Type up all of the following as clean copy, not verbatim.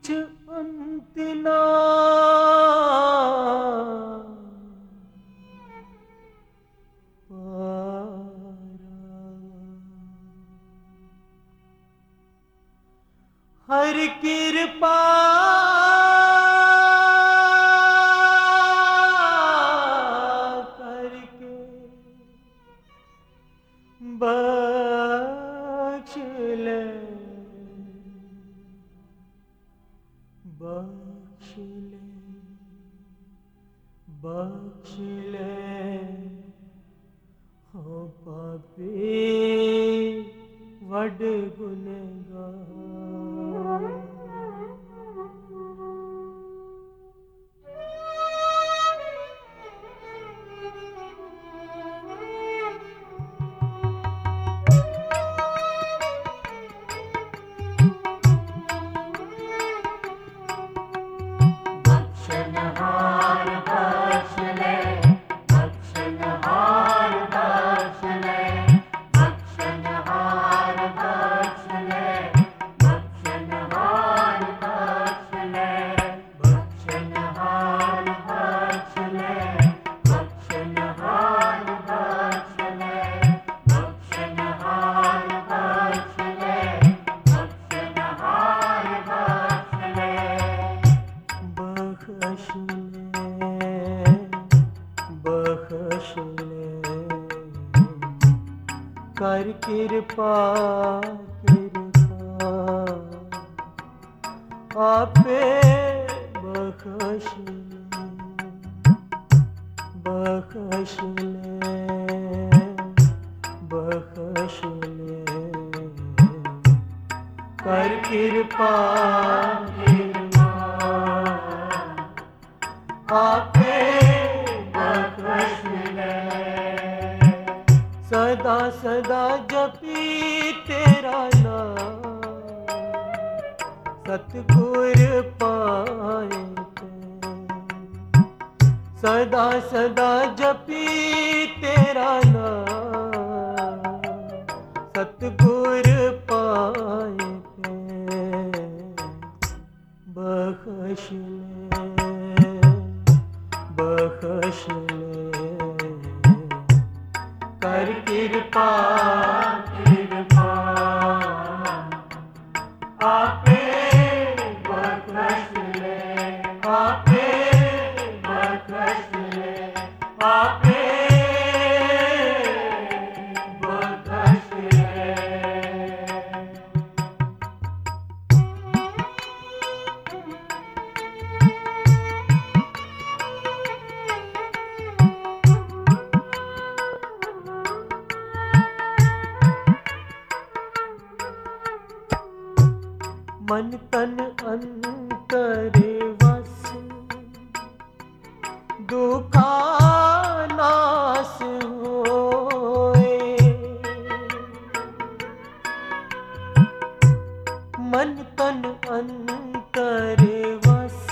किछ अंत ना हर कृपा करके बख्श ले, बख्श ले, बख्श ले, हो पापी वड गुनहगार। बख्शनहार बख्श ले, बख्शनहार बख्श ले, बख्शनहार बख्श ले, बख्शनहार बख्श ले, बख्शनहार बख्श ले, बख्शनहार बख्श ले, बख्शनहार बख्श ले, बख्शनहार बख्श ले। बख्श ले, बख्श ले, कर कृपा कृपा आपे बख्श ले, बख्श ले, बख्श ले, कर कृपा कृपा आपे बख्श ले। सदा सदा जपी तेरा नाम, सतगुर पाए थे। सदा सदा जपी तेरा नाम, सतगुर पाए थे। बख्श ले, बख्श ले, कर कृपा कृपा आपे बख्श ले, आपे बख्श ले, आपे बख्श ले। मन तन अंतर वस दुखा नास होए। मन तन अंतर वस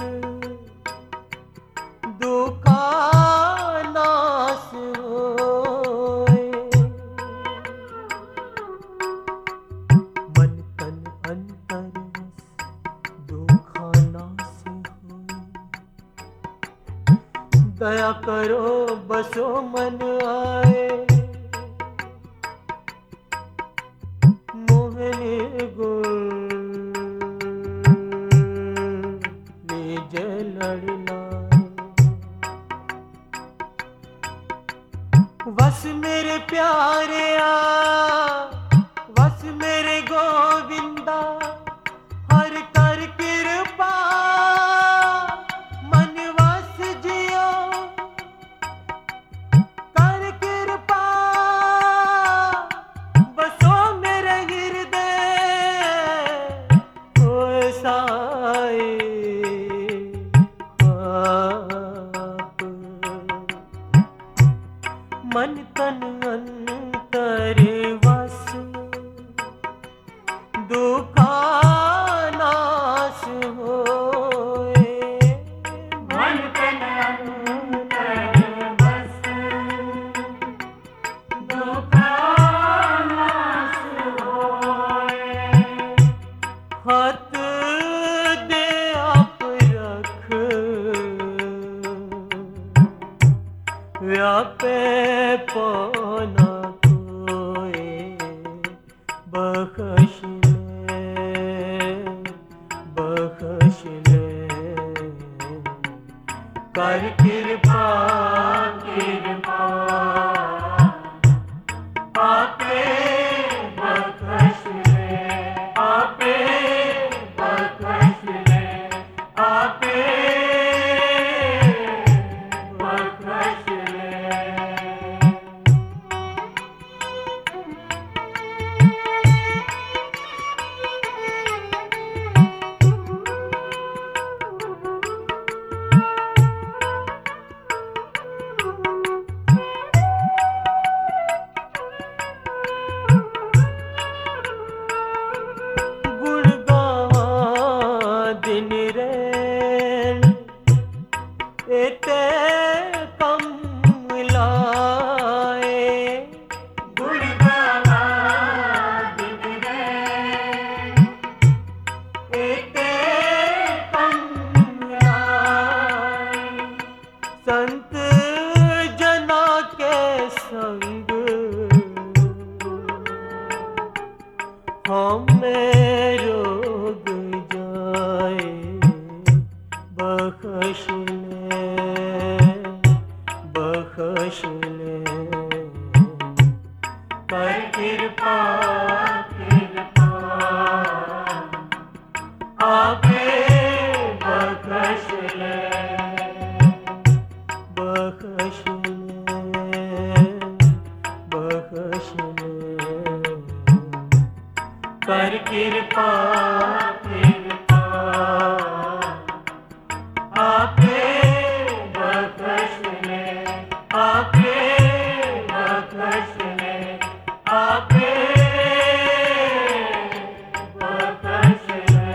दुखा नास होए। मन तन अंतर दया करो बसो मन आए। मोहनी गुल निज लड़ लाए। बस मेरे प्यारे आ, बस मेरे गोविंदा, हर कर कृपा मन वस जियो। कर कृपा बसो मेरे हृदय, बख्श ले, बख्श ले, कर कृपा, कृपा आपे बख्श ले, आपे बख्श ले, आपे बख्श ले। गुण गावा दिन रैन एते कम लाए, गुण गावा दिन रैन एते कम लाए, संत जना के संग हमें रोग जाए, बख्श ले, बख्श ले, कर कृपा, कृपा आपे बख्श ले, बख्श ले, बख्श ले, कर कृपा, कृपा आपे बख्श ले, आपे बख्श ले, आपे बख्श ले।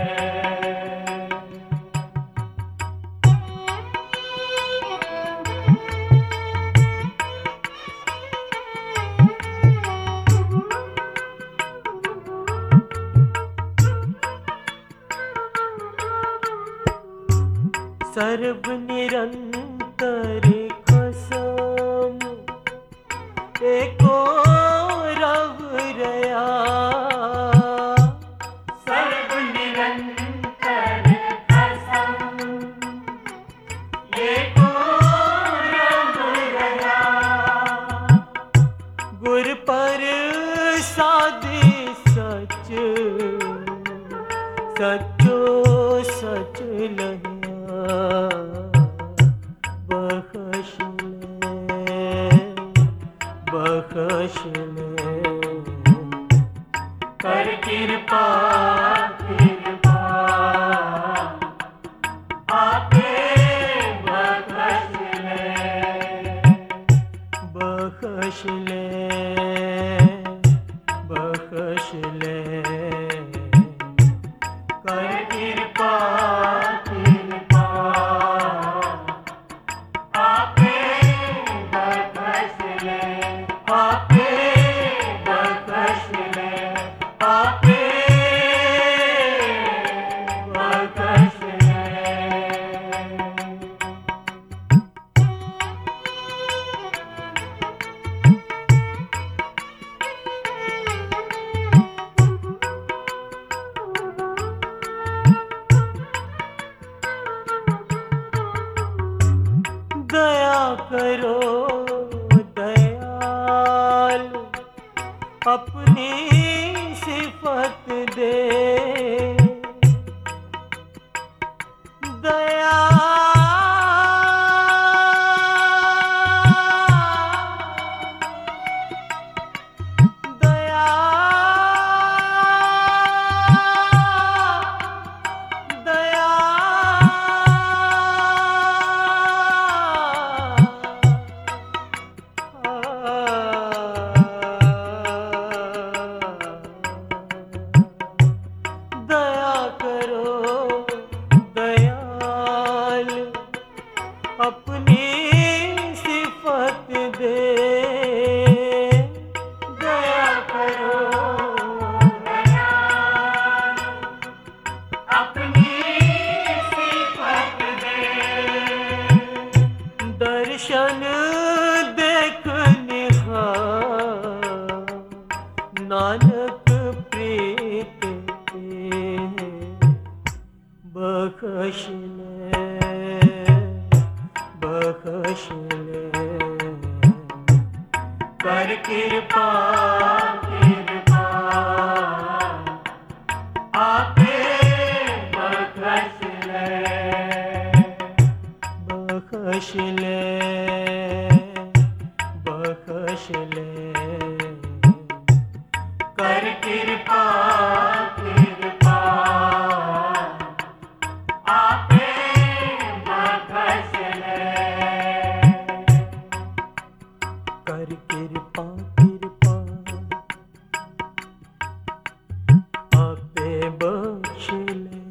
सर्व निरंतर खसम एको रव रया, सर्व निरंतर कसम एको रव रया, गुर पर सादी सच, सचो सच लहिया, बख्श ले, बख्श ले, कर कृपा, कृपा आपे बख्श ले, बख्श ले, बख्श ले, कर कृपा, कृपा आपे बख्श ले, आपे बख्श ले, आपे बख्श ले। दया करो दयाल, अपनी सिफत दे, दया दया दया बख्श ले, बख्श ले, कर कृपा कृपा आपे बख्श ले, बख्श ले, बख्श ले, कर कृपा कृपा आपे बख्श ले, कर कृपा कृपा आपे बख्श ले,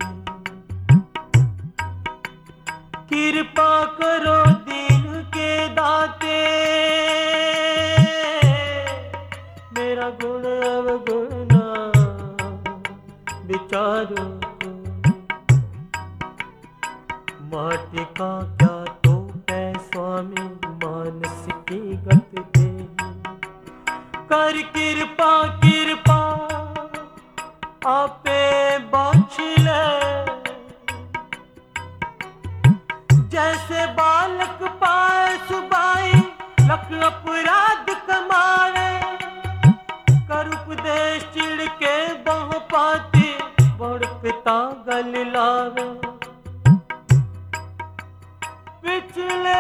कृपा करो दीन के दाते, मेरा गुण अवगुण ना विचारो को, माटी का क्या तो है स्वामी मानस की गत दे, कर कृपा कृपा आपे बख्श ले, जैसे बालक पाए सुबाई लख अपराध कमावे, कर उपदेश चिड़ के बहु पाती बड़ पिता गल लावे, पिछले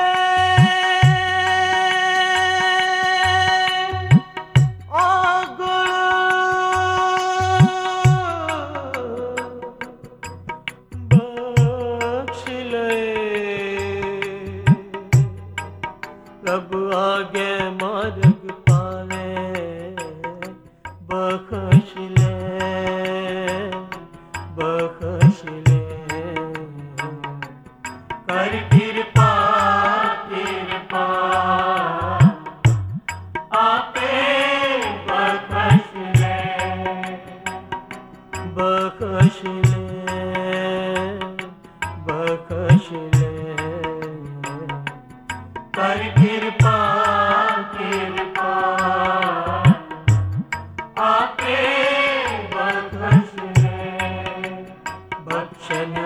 बख्श ले, प्रभु आगे मार्ग पावे, बख्श ले, बख्श ले, कर कृपा कृपा आपे बख्श ले, बख्श ले, बख्श ले, कर कृपा कृपा आपे बख्श ले, बख्शन